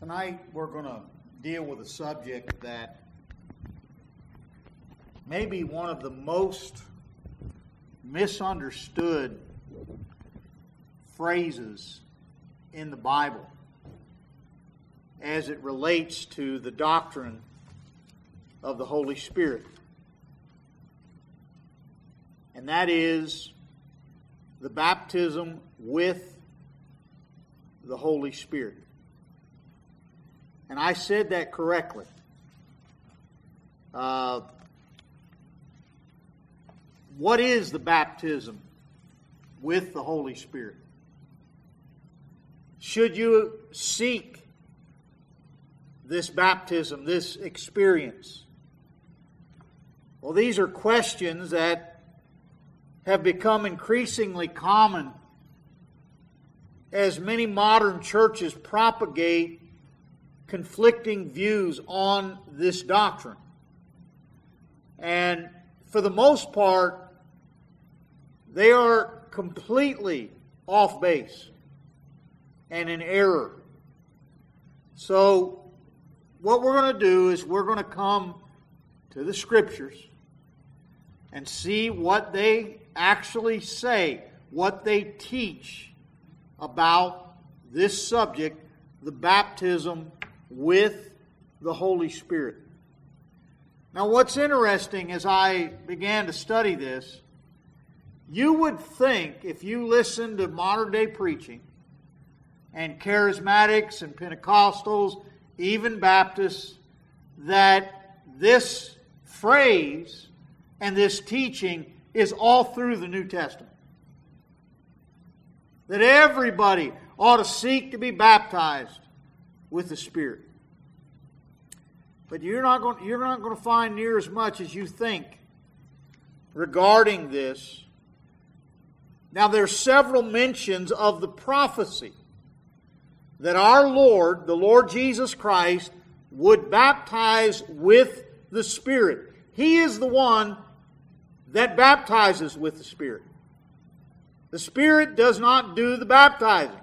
Tonight we're going to deal with a subject that may be one of the most misunderstood phrases in the Bible as it relates to the doctrine of the Holy Spirit. And that is the baptism with the Holy Spirit. And I said that correctly. What is the baptism with the Holy Spirit? Should you seek this baptism, this experience? Well, these are questions that have become increasingly common as many modern churches propagate conflicting views on this doctrine. And for the most part, they are completely off base and in error. So what we're going to do is we're going to come to the Scriptures and see what they actually say, what they teach about this subject, the baptism with the Holy Spirit. Now, what's interesting as I began to study this, you would think if you listen to modern day preaching and charismatics and Pentecostals, even Baptists, that this phrase and this teaching is all through the New Testament. That everybody ought to seek to be baptized with the Spirit. But you're not going to find near as much as you think regarding this. Now, there's several mentions of the prophecy that our Lord, the Lord Jesus Christ, would baptize with the Spirit. He is the one that baptizes with the Spirit. The Spirit does not do the baptizing.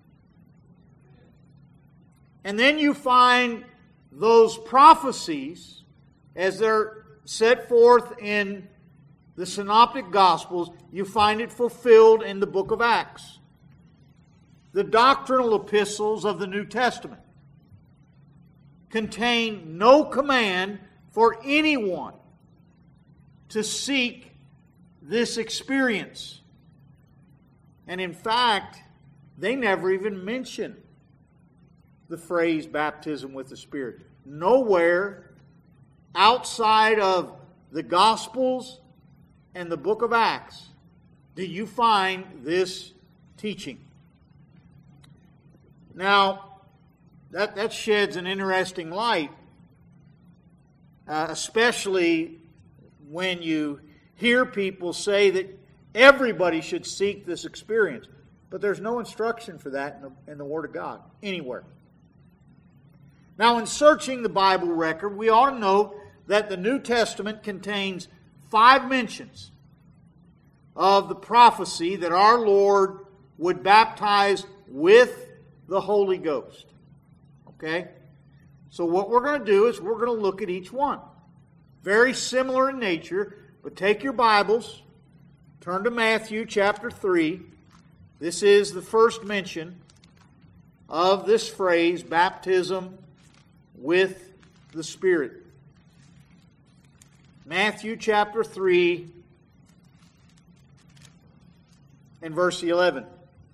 And then you find those prophecies, as they're set forth in the Synoptic Gospels, you find it fulfilled in the book of Acts. The doctrinal epistles of the New Testament contain no command for anyone to seek this experience. And in fact, they never even mention the phrase baptism with the Spirit. Nowhere outside of the Gospels and the book of Acts do you find this teaching. Now, that sheds an interesting light, especially when you hear people say that everybody should seek this experience. But there's no instruction for that in the Word of God, anywhere. Now, in searching the Bible record, we ought to note that the New Testament contains 5 mentions of the prophecy that our Lord would baptize with the Holy Ghost. Okay? So what we're going to do is we're going to look at each one. Very similar in nature, but take your Bibles, turn to Matthew chapter 3. This is the first mention of this phrase, baptism with the Spirit. Matthew chapter 3 and verse 11.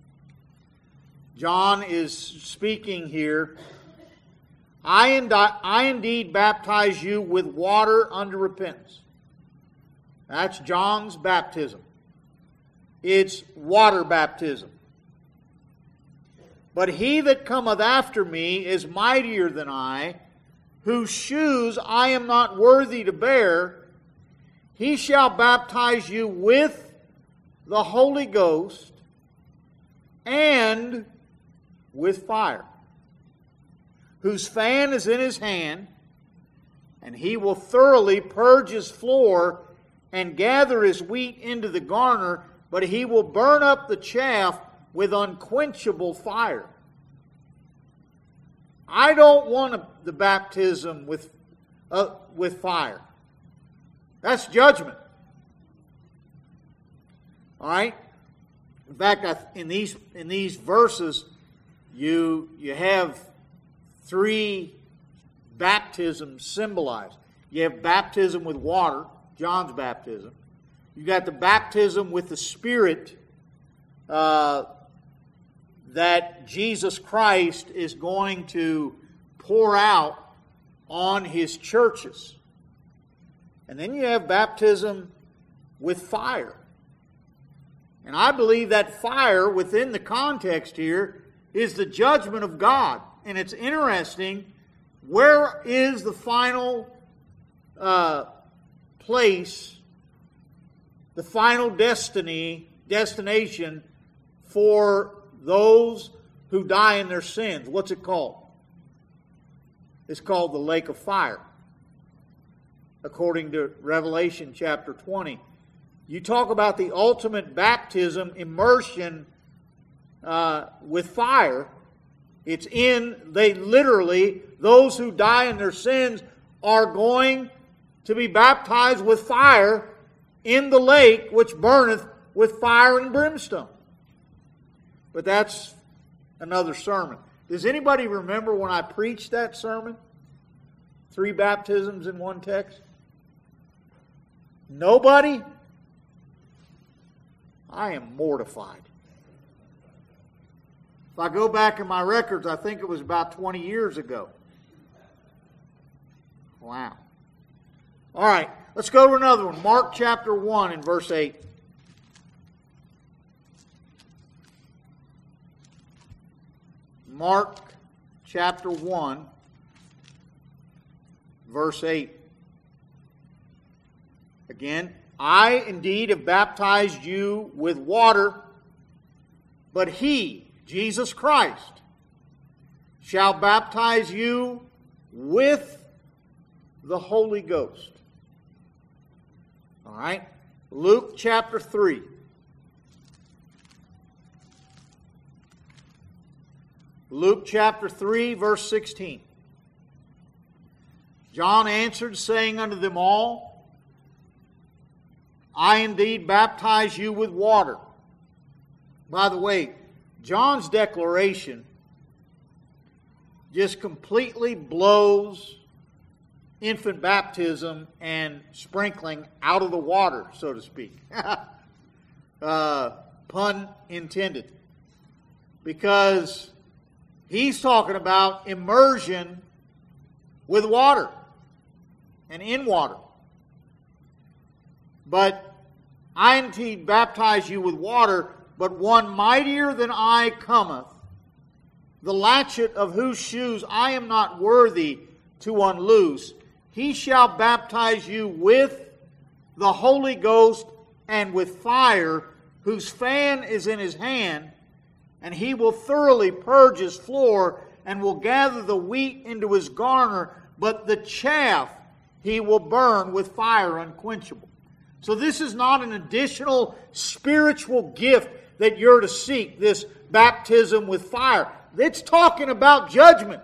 John is speaking here. I indeed baptize you with water unto repentance. That's John's baptism. It's water baptism. But he that cometh after me is mightier than I, whose shoes I am not worthy to bear. He shall baptize you with the Holy Ghost and with fire, whose fan is in his hand, and he will thoroughly purge his floor and gather his wheat into the garner, but he will burn up the chaff with unquenchable fire. I don't want the baptism with fire. That's judgment. All right? In fact, in these verses, you have three baptisms symbolized. You have baptism with water, John's baptism. You got the baptism with the Spirit that Jesus Christ is going to pour out on His churches. And then you have baptism with fire. And I believe that fire, within the context here, is the judgment of God. And it's interesting, where is the final place, the final destination for those who die in their sins? What's it called? It's called the lake of fire, according to Revelation chapter 20. You talk about the ultimate baptism, immersion with fire. It's those who die in their sins are going to be baptized with fire in the lake which burneth with fire and brimstone. But that's another sermon. Does anybody remember when I preached that sermon? 3 baptisms in one text? Nobody? I am mortified. If I go back in my records, I think it was about 20 years ago. Wow. All right, let's go to another one. Mark chapter 1 and verse 8. Mark chapter 1, verse 8. Again, I indeed have baptized you with water, but He, Jesus Christ, shall baptize you with the Holy Ghost. All right? Luke chapter 3. Luke chapter 3, verse 16. John answered, saying unto them all, I indeed baptize you with water. By the way, John's declaration just completely blows infant baptism and sprinkling out of the water, so to speak. Pun intended. Because he's talking about immersion with water and in water. But I indeed baptize you with water, but one mightier than I cometh, the latchet of whose shoes I am not worthy to unloose. He shall baptize you with the Holy Ghost and with fire, whose fan is in his hand, and he will thoroughly purge his floor, and will gather the wheat into his garner, but the chaff he will burn with fire unquenchable. So this is not an additional spiritual gift that you're to seek, this baptism with fire. It's talking about judgment.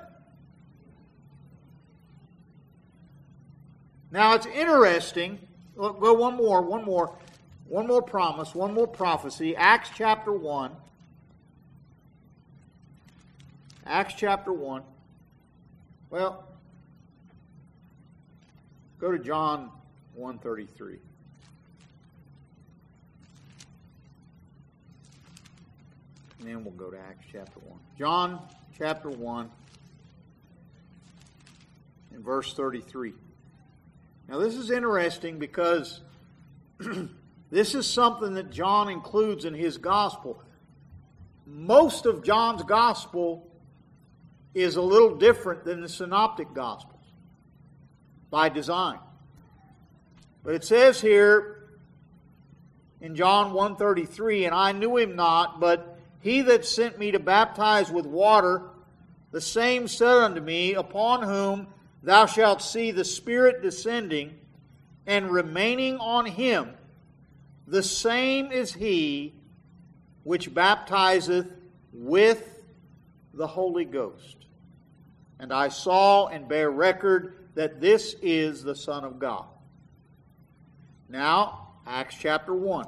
Now it's interesting. Go one more promise, one more prophecy. Acts chapter 1. Acts chapter 1. Well, go to John 1:33. And then we'll go to Acts chapter 1. John chapter 1 and verse 33. Now this is interesting because this is something that John includes in his gospel. Most of John's gospel is a little different than the synoptic gospels by design. But it says here in John 1:33, and I knew him not, but he that sent me to baptize with water, the same said unto me, upon whom thou shalt see the Spirit descending and remaining on him, the same is he which baptizeth with the Holy Ghost. And I saw and bear record that this is the Son of God. Now, Acts chapter 1.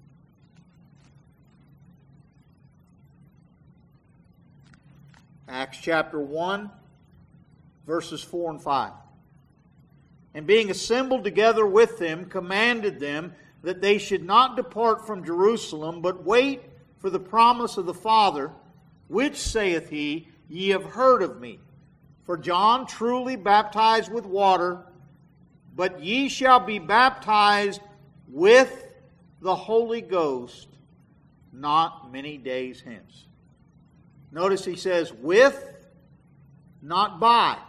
Acts chapter 1, verses 4 and 5. And being assembled together with them, commanded them that they should not depart from Jerusalem, but wait for the promise of the Father, which, saith he, ye have heard of me. For John truly baptized with water, but ye shall be baptized with the Holy Ghost not many days hence. Notice he says with, not by.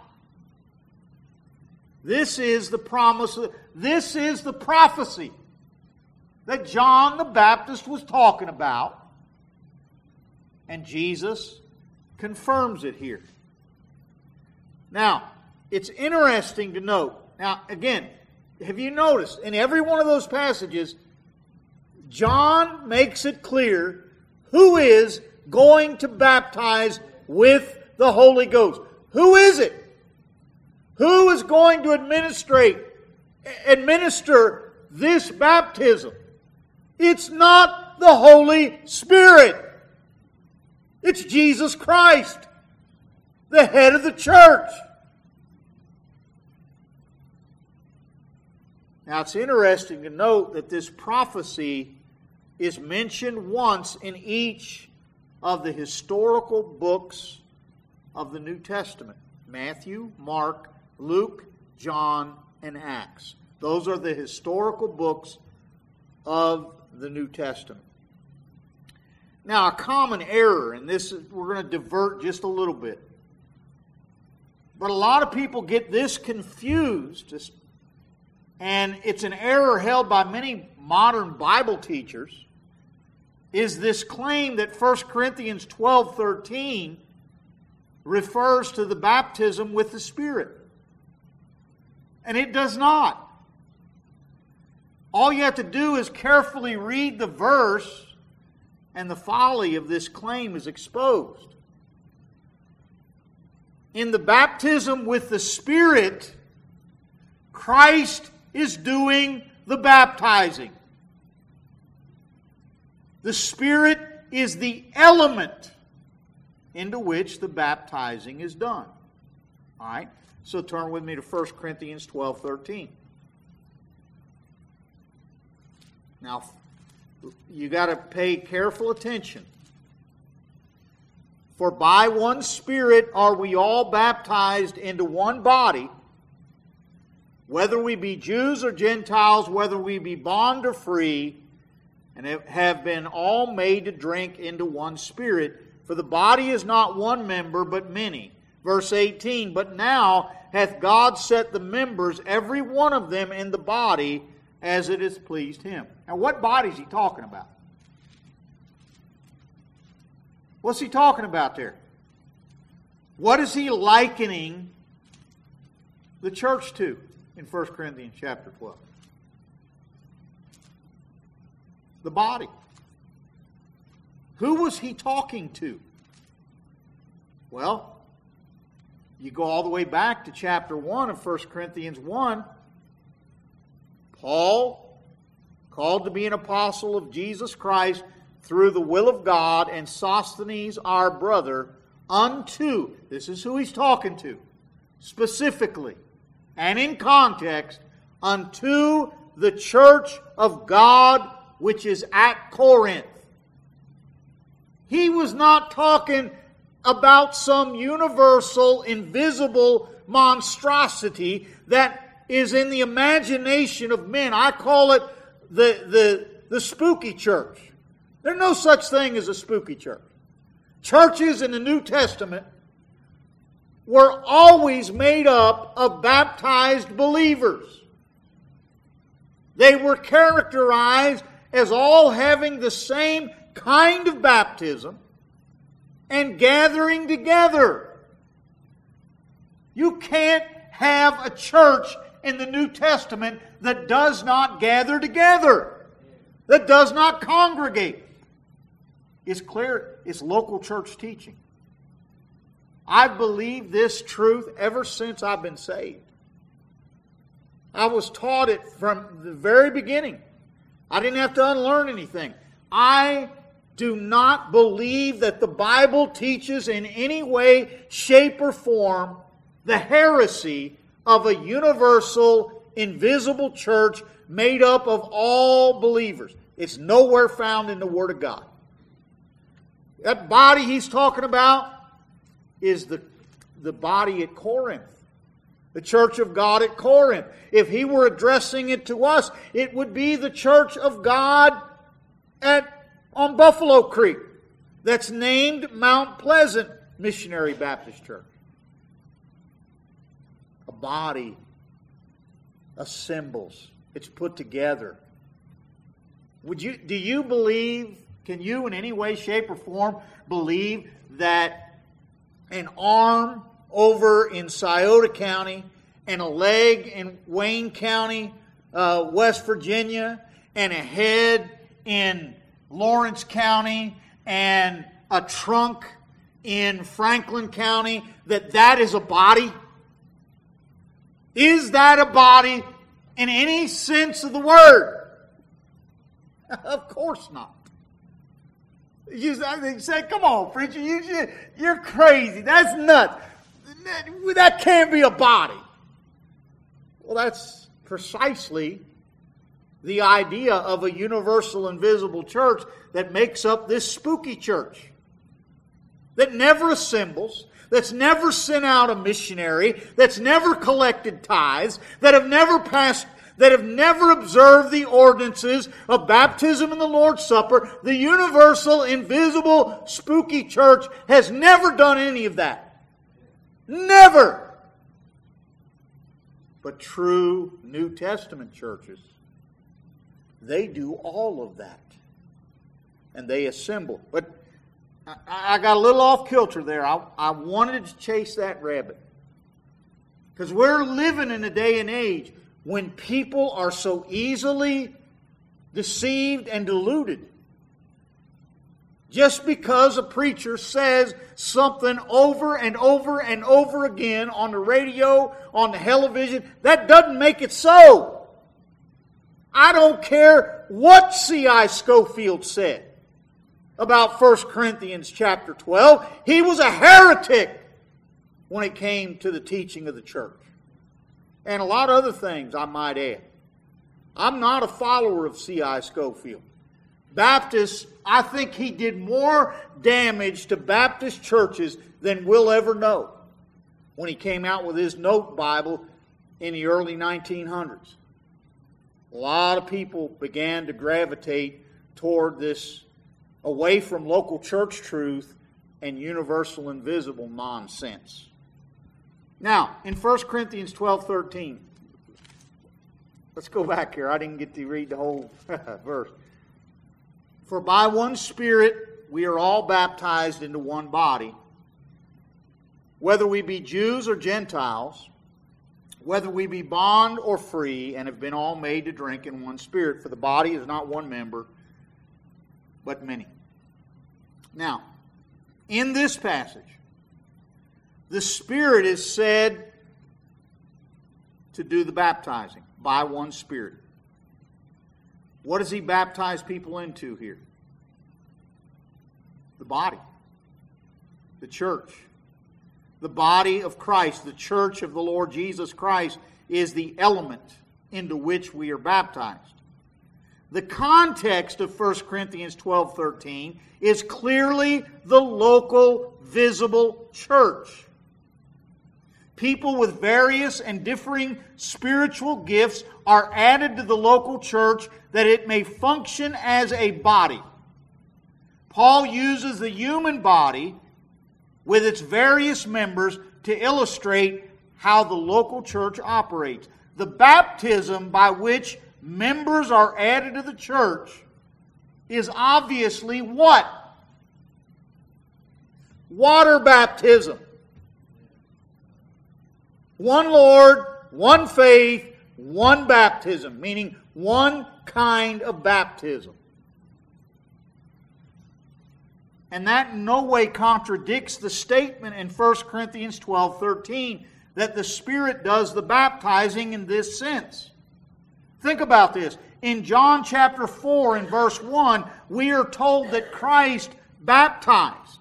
This is the promise, this is the prophecy that John the Baptist was talking about. And Jesus confirms it here. Now, it's interesting to note. Now, again, have you noticed in every one of those passages, John makes it clear who is going to baptize with the Holy Ghost. Who is it? Who is going to administer this baptism? It's not the Holy Spirit. It's Jesus Christ, the head of the church. Now, it's interesting to note that this prophecy is mentioned once in each of the historical books of the New Testament. Matthew, Mark, Luke, John, and Acts. Those are the historical books of the New Testament. Now, a common error, and this is, we're going to divert just a little bit. But a lot of people get this confused, and it's an error held by many modern Bible teachers, is this claim that 1 Corinthians 12:13 refers to the baptism with the Spirit. And it does not. All you have to do is carefully read the verse, and the folly of this claim is exposed. In the baptism with the Spirit, Christ is doing the baptizing. The Spirit is the element into which the baptizing is done. All right? So turn with me to 1 Corinthians 12:13. Now, you got to pay careful attention. For by one Spirit are we all baptized into one body, whether we be Jews or Gentiles, whether we be bond or free, and have been all made to drink into one Spirit. For the body is not one member, but many. Verse 18, but now hath God set the members, every one of them, in the body, as it has pleased Him. Now, what body is he talking about? What's he talking about there? What is he likening the church to in 1 Corinthians chapter 12? The body. Who was he talking to? Well, you go all the way back to chapter 1 of 1 Corinthians 1. Paul, called to be an apostle of Jesus Christ through the will of God, and Sosthenes our brother, unto, this is who he's talking to, specifically and in context, unto the church of God which is at Corinth. He was not talking about some universal, invisible monstrosity that is in the imagination of men. I call it the spooky church. There's no such thing as a spooky church. Churches in the New Testament were always made up of baptized believers. They were characterized as all having the same kind of baptism and gathering together. You can't have a church in the New Testament that does not gather together, that does not congregate. It's clear it's local church teaching. I've believed this truth ever since I've been saved. I was taught it from the very beginning. I didn't have to unlearn anything. I do not believe that the Bible teaches in any way, shape, or form the heresy of a universal, invisible church made up of all believers. It's nowhere found in the Word of God. That body he's talking about is the body at Corinth. The church of God at Corinth. If he were addressing it to us, it would be the church of God on Buffalo Creek. That's named Mount Pleasant Missionary Baptist Church. A body assembles. It's put together. Do you believe, can you in any way, shape, or form believe that an arm over in Scioto County and a leg in Wayne County, West Virginia, and a head in Lawrence County and a trunk in Franklin County, that is a body? Is that a body in any sense of the word? Of course not. You say, come on, preacher, you're crazy. That's nuts. That can't be a body. Well, that's precisely the idea of a universal, invisible church that makes up this spooky church. That never assembles, that's never sent out a missionary, that's never collected tithes, that have never observed the ordinances of baptism and the Lord's Supper. The universal, invisible, spooky church has never done any of that. Never! But true New Testament churches, they do all of that. And they assemble. But I got a little off kilter there. I wanted to chase that rabbit. Because we're living in a day and age when people are so easily deceived and deluded. Just because a preacher says something over and over and over again on the radio, on the television, that doesn't make it so. I don't care what C.I. Scofield said about 1 Corinthians chapter 12. He was a heretic when it came to the teaching of the church. And a lot of other things, I might add. I'm not a follower of C.I. Scofield. Baptists, I think he did more damage to Baptist churches than we'll ever know when he came out with his note Bible in the early 1900s. A lot of people began to gravitate toward this, away from local church truth and universal invisible nonsense. Now, in 1 Corinthians 12:13, let's go back here. I didn't get to read the whole verse. For by one Spirit we are all baptized into one body, whether we be Jews or Gentiles, whether we be bond or free, and have been all made to drink in one Spirit. For the body is not one member, but many. Now, in this passage, the Spirit is said to do the baptizing by one Spirit. What does he baptize people into here? The body. The church. The body of Christ, the church of the Lord Jesus Christ, is the element into which we are baptized. The context of 1 Corinthians 12:13 is clearly the local, visible church. People with various and differing spiritual gifts are added to the local church that it may function as a body. Paul uses the human body with its various members to illustrate how the local church operates. The baptism by which members are added to the church is obviously what? Water baptism. One Lord, one faith, one baptism, meaning one kind of baptism. And that in no way contradicts the statement in 1 Corinthians 12:13 that the Spirit does the baptizing in this sense. Think about this. In John chapter 4 and verse 1, we are told that Christ baptized.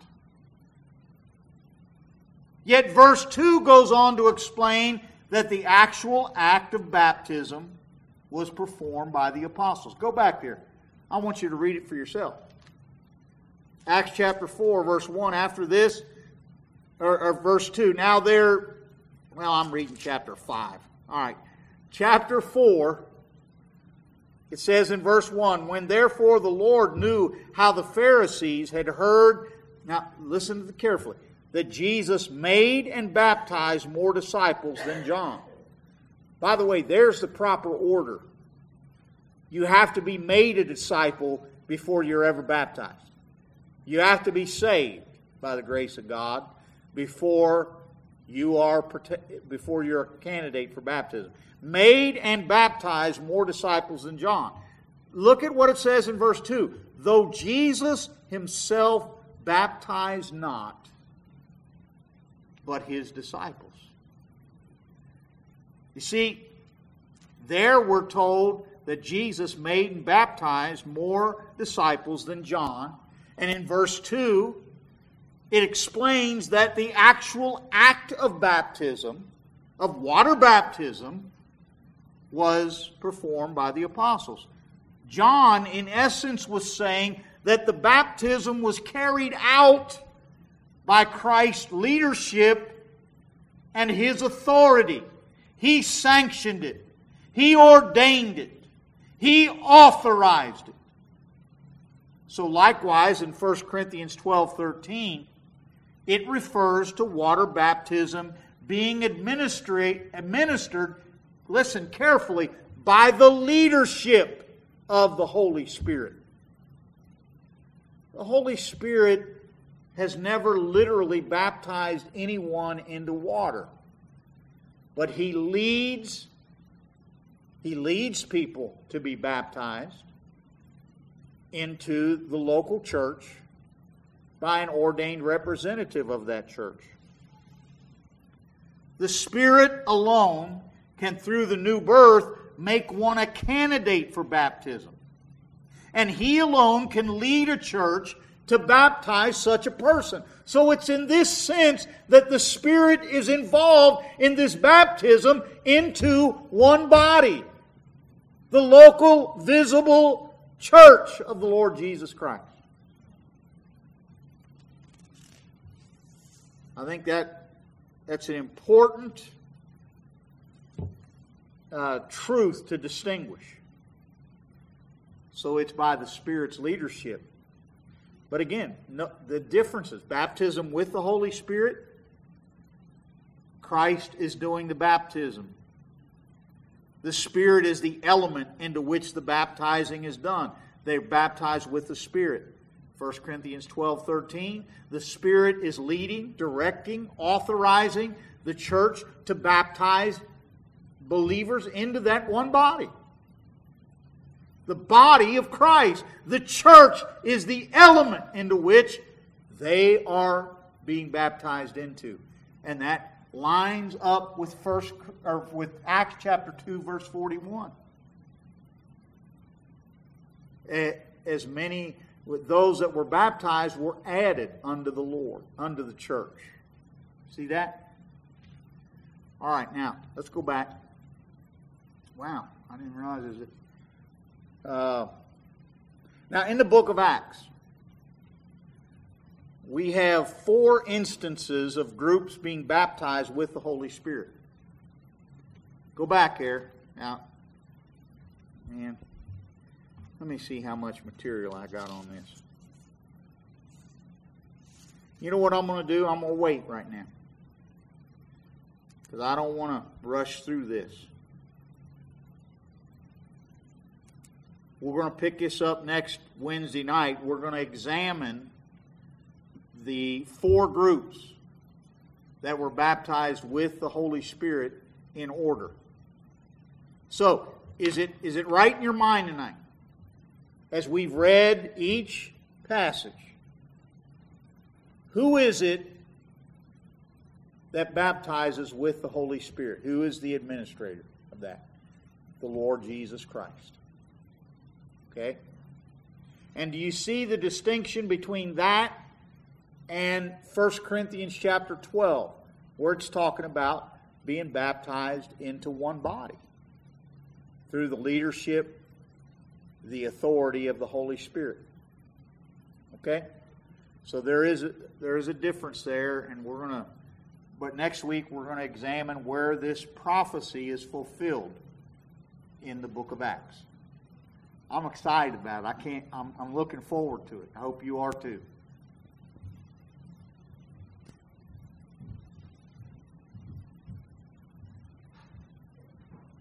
Yet verse 2 goes on to explain that the actual act of baptism was performed by the apostles. Go back there. I want you to read it for yourself. Acts chapter 4, verse 1, after this, or verse 2. Now there, well, I'm reading chapter 5. All right. Chapter 4, it says in verse 1, when therefore the Lord knew how the Pharisees had heard, now listen to it carefully, that Jesus made and baptized more disciples than John. By the way, there's the proper order. You have to be made a disciple before you're ever baptized. You have to be saved by the grace of God before you're a candidate for baptism. Made and baptized more disciples than John. Look at what it says in verse 2. Though Jesus himself baptized not, but his disciples. You see, there we're told that Jesus made and baptized more disciples than John. And in verse 2, it explains that the actual act of baptism, of water baptism, was performed by the apostles. John, in essence, was saying that the baptism was carried out by Christ's leadership and his authority. He sanctioned it. He ordained it. He authorized it. So likewise, in 1 Corinthians 12:13, it refers to water baptism being administered, listen carefully, by the leadership of the Holy Spirit. The Holy Spirit has never literally baptized anyone into water. But He leads people to be baptized into the local church by an ordained representative of that church. The Spirit alone can, through the new birth, make one a candidate for baptism. And He alone can lead a church to baptize such a person. So it's in this sense that the Spirit is involved in this baptism into one body. The local, visible church of the Lord Jesus Christ. I think that's an important truth to distinguish. So it's by the Spirit's leadership. But again, the differences. Baptism with the Holy Spirit, Christ is doing the baptism. The Spirit is the element into which the baptizing is done. They're baptized with the Spirit. 1 Corinthians 12:13, the Spirit is leading, directing, authorizing the church to baptize believers into that one body. The body of Christ. The church is the element into which they are being baptized into. And that lines up with Acts chapter 2, verse 41. As many, those that were baptized were added unto the Lord, unto the church. See that? All right, now, let's go back. Wow, I didn't realize it. Now, in the book of Acts, we have 4 instances of groups being baptized with the Holy Spirit. Go back there. Now, man, let me see how much material I got on this. You know what I'm going to do? I'm going to wait right now. Because I don't want to rush through this. We're going to pick this up next Wednesday night. We're going to examine the 4 groups that were baptized with the Holy Spirit in order. So, is it right in your mind tonight, as we've read each passage, Who is it that baptizes with the Holy Spirit? Who is the administrator of that? The Lord Jesus Christ. Okay? And do you see the distinction between that and 1 Corinthians chapter 12, where it's talking about being baptized into one body through the leadership, the authority of the Holy Spirit? Okay? So there is a difference there, and but next week we're going to examine where this prophecy is fulfilled in the book of Acts. I'm excited about it. I'm looking forward to it. I hope you are too.